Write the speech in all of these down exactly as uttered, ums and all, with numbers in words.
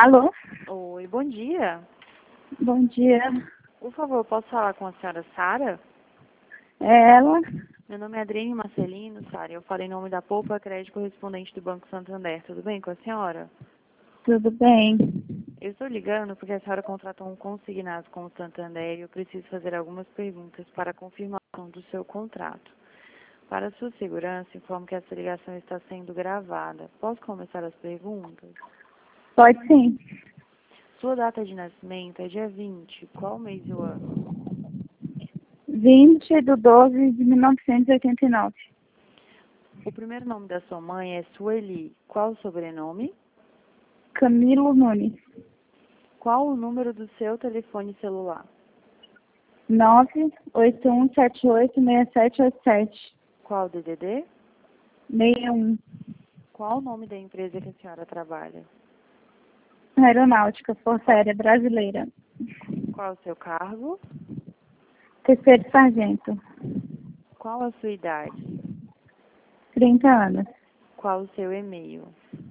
Alô? Oi, bom dia. Bom dia. Por favor, posso falar com a senhora Sara? É ela? Meu nome é Adriane Marcelino, Sara. Eu falo em nome da Poupa Crédito correspondente do Banco Santander. Tudo bem com a senhora? Tudo bem? Eu estou ligando porque a senhora contratou um consignado com o Santander e eu preciso fazer algumas perguntas para a confirmação do seu contrato. Para sua segurança, informo que essa ligação está sendo gravada. Posso começar as perguntas? Pode sim. Sua data de nascimento é dia vinte. Qual mês e o ano? vinte de doze de mil novecentos e oitenta e nove. O primeiro nome da sua mãe é Sueli. Qual o sobrenome? Camilo Nunes. Qual o número do seu telefone celular? nove oito um sete oito seis sete oito sete. Qual o D D D? sessenta e um. Qual o nome da empresa que a senhora trabalha? Aeronáutica, Força Aérea Brasileira. Qual o seu cargo? Terceiro sargento. Qual a sua idade? trinta anos. Qual o seu e-mail?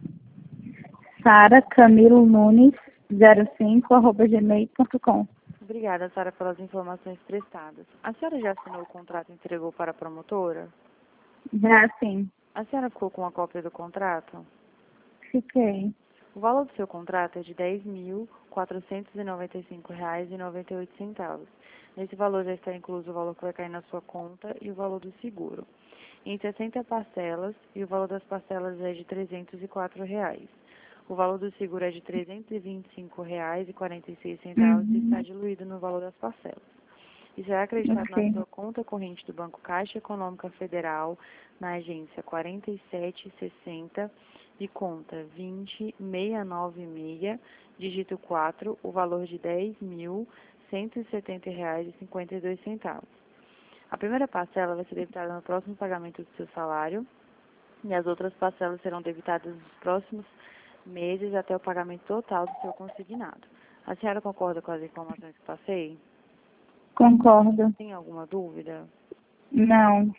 Sara Camilo Nunes zero cinco arroba gmail ponto com. Obrigada, Sara, pelas informações prestadas. A senhora já assinou o contrato e entregou para a promotora? Já sim. A senhora ficou com a cópia do contrato? Fiquei. O valor do seu contrato é de dez mil quatrocentos e noventa e cinco reais e noventa e oito centavos. Nesse valor já está incluso o valor que vai cair na sua conta e o valor do seguro, em sessenta parcelas, e o valor das parcelas é de trezentos e quatro reais. O valor do seguro é de trezentos e vinte e cinco reais e quarenta e seis centavos e está Uhum. diluído no valor das parcelas. Isso é acreditado na Ok. sua conta corrente do Banco Caixa Econômica Federal, na agência quarenta e sete sessenta, de conta vinte seiscentos e noventa e seis, dígito quatro, o valor de dez mil cento e setenta reais e cinquenta e dois centavos. A primeira parcela vai ser debitada no próximo pagamento do seu salário e as outras parcelas serão debitadas nos próximos meses até o pagamento total do seu consignado. A senhora concorda com as informações que passei? Concordo. Tem alguma dúvida? Não.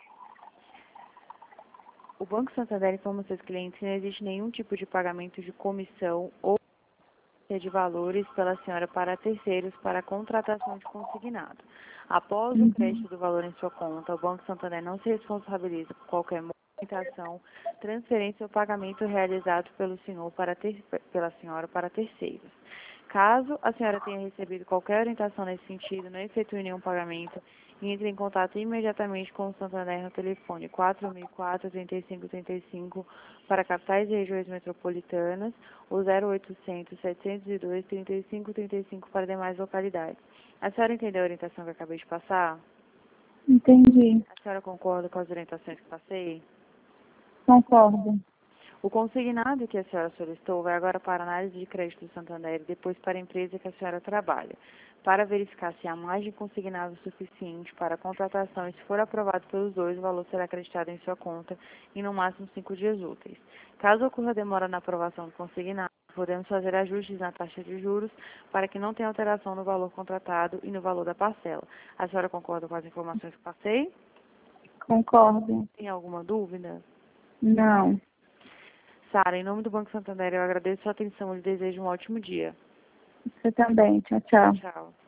O Banco Santander informa seus clientes que não existe nenhum tipo de pagamento de comissão ou de valores pela senhora para terceiros para a contratação de consignado. Após o Uhum. crédito do valor em sua conta, o Banco Santander não se responsabiliza por qualquer movimentação, transferência ou pagamento realizado pelo senhor para ter, pela senhora para terceiros. Caso a senhora tenha recebido qualquer orientação nesse sentido, não efetue nenhum pagamento e entre em contato imediatamente com o Santander no telefone quatro mil e quatro, trinta e cinco trinta e cinco para capitais e regiões metropolitanas ou zero oitocentos, setecentos e dois, trinta e cinco trinta e cinco para demais localidades. A senhora entendeu a orientação que eu acabei de passar? Entendi. A senhora concorda com as orientações que passei? Concordo. O consignado que a senhora solicitou vai agora para a análise de crédito do Santander e depois para a empresa que a senhora trabalha, para verificar se há margem consignada suficiente para a contratação e, se for aprovado pelos dois, o valor será acreditado em sua conta em no máximo cinco dias úteis. Caso ocorra demora na aprovação do consignado, podemos fazer ajustes na taxa de juros para que não tenha alteração no valor contratado e no valor da parcela. A senhora concorda com as informações que passei? Concordo. Tem alguma dúvida? Não. Sara, em nome do Banco Santander, eu agradeço a sua atenção e lhe desejo um ótimo dia. Você também. Tchau, Tchau, tchau. tchau.